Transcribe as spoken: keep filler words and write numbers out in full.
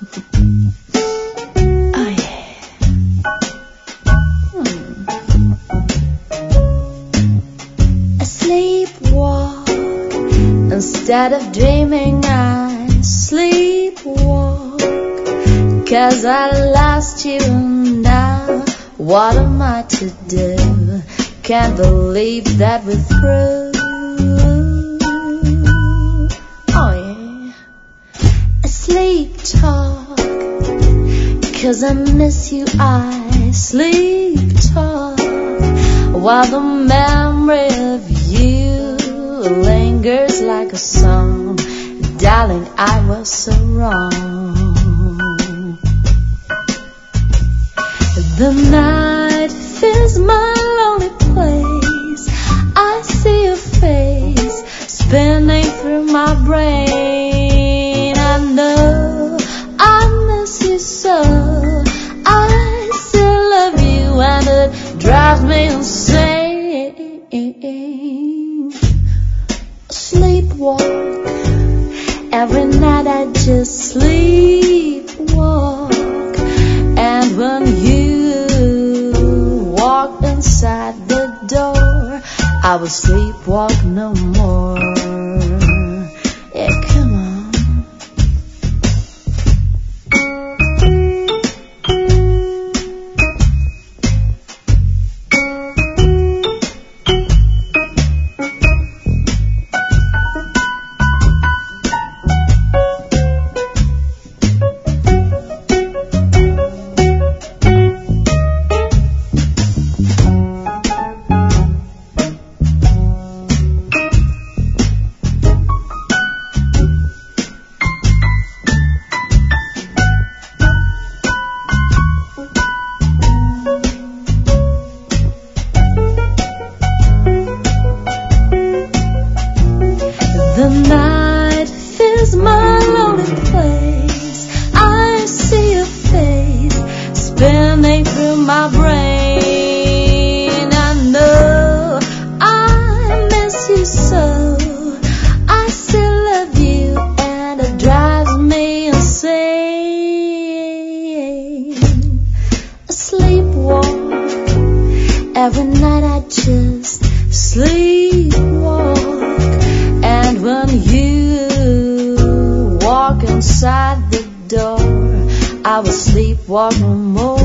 Oh yeah. Hmm. I sleepwalk instead of dreaming. I sleepwalk 'cause I lost you now. What am I to do? Can't believe that we're through. Oh yeah. I sleep talk 'cause I miss you. I sleep talk while the memory of you lingers like a song. Darling, I was so wrong. The night fills my lonely place. I see your face spinning through my brain. I know I miss you so. I still love you and it drives me insane. Sleepwalk. Every night I just sleepwalk. And when you walk inside the door, I will sleepwalk no more. Yeah, come on. The night fills my lonely place. I see your face spinning through my brain. I know I miss you so. I still love you and it drives me insane. I sleepwalk. Every night I just sleepwalk. And when you walk inside the door, I will sleepwalk no more.